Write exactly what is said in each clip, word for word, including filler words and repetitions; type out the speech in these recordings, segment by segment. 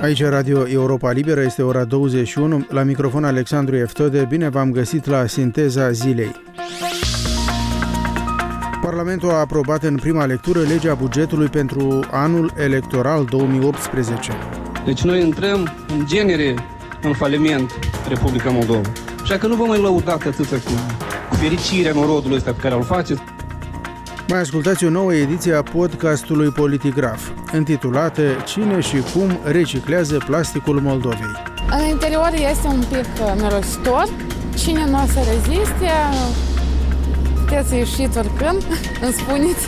Aici Radio Europa Liberă, este ora douăzeci și unu, la microfon Alexandru Eftode, bine v-am găsit la Sinteza Zilei. Parlamentul a aprobat în prima lectură legea bugetului pentru anul electoral două mii optsprezece. Deci noi intrăm în genere în faliment Republica Moldova. Așa că nu vă mai lăudați atâta cu, cu fericirea norodului ăsta pe care îl faceți. Mai ascultați o nouă ediție a podcastului Politigraf, intitulată Cine și cum reciclează plasticul Moldovei. În interior este un pic mirositor. Cine nu o să reziste, puteți să ieșiți oricând, îmi spuneți.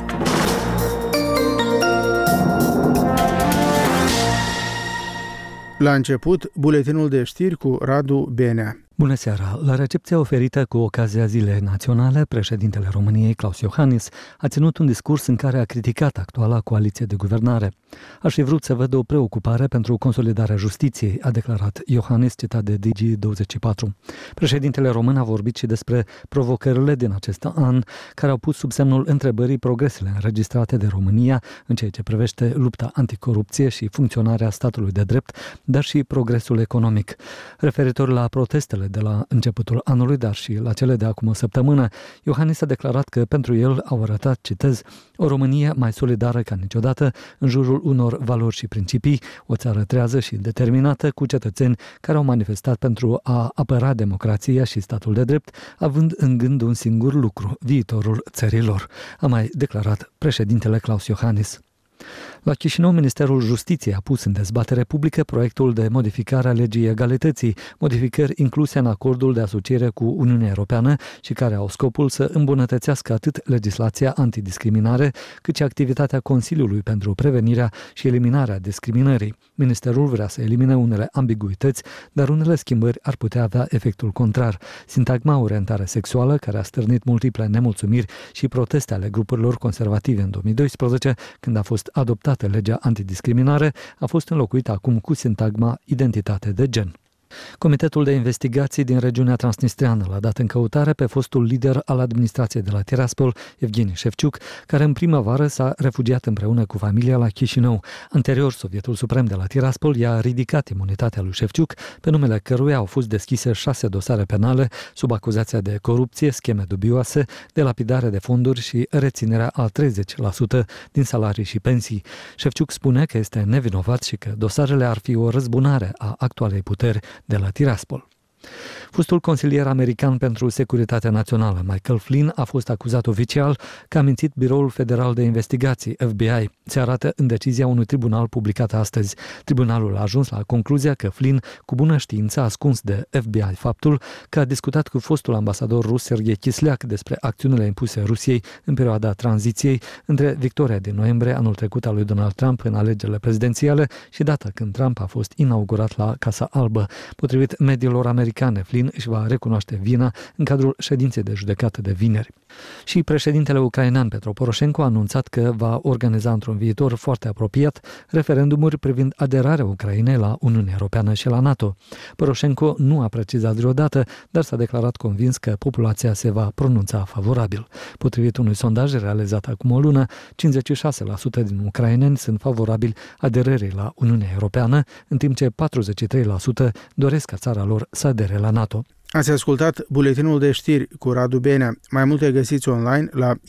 La început, buletinul de știri cu Radu Benea. Bună seara! La recepția oferită cu ocazia Zilei Naționale, președintele României, Klaus Iohannis, a ținut un discurs în care a criticat actuala coaliție de guvernare. Aș fi vrut să văd o preocupare pentru consolidarea justiției, a declarat Iohannis, citat de D G douăzeci și patru. Președintele român a vorbit și despre provocările din acest an, care au pus sub semnul întrebării progresele înregistrate de România în ceea ce privește lupta anticorupție și funcționarea statului de drept, dar și progresul economic. Referitor la protestele de la începutul anului, dar și la cele de acum o săptămână, Iohannis a declarat că pentru el au arătat, citez, o Românie mai solidară ca niciodată în jurul unor valori și principii, o țară trează și determinată cu cetățeni care au manifestat pentru a apăra democrația și statul de drept, având în gând un singur lucru, viitorul țărilor, a mai declarat președintele Klaus Iohannis. La Chișinău, Ministerul Justiției a pus în dezbatere publică proiectul de modificare a legii egalității, modificări incluse în acordul de asociere cu Uniunea Europeană și care au scopul să îmbunătățească atât legislația antidiscriminare, cât și activitatea Consiliului pentru prevenirea și eliminarea discriminării. Ministerul vrea să elimine unele ambiguități, dar unele schimbări ar putea avea efectul contrar. Sintagma orientare sexuală, care a stârnit multiple nemulțumiri și proteste ale grupurilor conservative în două mii doisprezece, când a fost adoptată legea antidiscriminare, a fost înlocuită acum cu sintagma identitate de gen. Comitetul de investigații din regiunea transnistreană l-a dat în căutare pe fostul lider al administrației de la Tiraspol, Evgeni Șefciuc, care în primăvară s-a refugiat împreună cu familia la Chișinău. Anterior, Sovietul Suprem de la Tiraspol i-a ridicat imunitatea lui Șefciuc, pe numele căruia au fost deschise șase dosare penale sub acuzația de corupție, scheme dubioase, de lapidare de fonduri și reținerea a treizeci la sută din salarii și pensii. Șefciuc spune că este nevinovat și că dosarele ar fi o răzbunare a actualei puteri de la Tiraspol. Fostul consilier american pentru securitatea națională, Michael Flynn, a fost acuzat oficial că a mințit Biroul Federal de Investigații, F B I. Se arată în decizia unui tribunal publicată astăzi. Tribunalul a ajuns la concluzia că Flynn, cu bună știință, a ascuns de F B I faptul că a discutat cu fostul ambasador rus Sergei Kisleak despre acțiunile impuse Rusiei în perioada tranziției între victoria din noiembrie anul trecut a lui Donald Trump în alegerile prezidențiale și data când Trump a fost inaugurat la Casa Albă. Potrivit mediilor americane, Flynn își va recunoaște vina în cadrul ședinței de judecată de vineri. Și președintele ucrainean Petro Poroșenko a anunțat că va organiza într-un viitor foarte apropiat referendumuri privind aderarea Ucrainei la Uniunea Europeană și la NATO. Poroșenko nu a precizat vreodată, dar s-a declarat convins că populația se va pronunța favorabil. Potrivit unui sondaj realizat acum o lună, cincizeci și șase la sută din ucraineni sunt favorabili aderării la Uniunea Europeană, în timp ce patruzeci și trei la sută doresc ca țara lor să adere la NATO. Ați ascultat buletinul de știri cu Radu Benea. Mai multe găsiți online la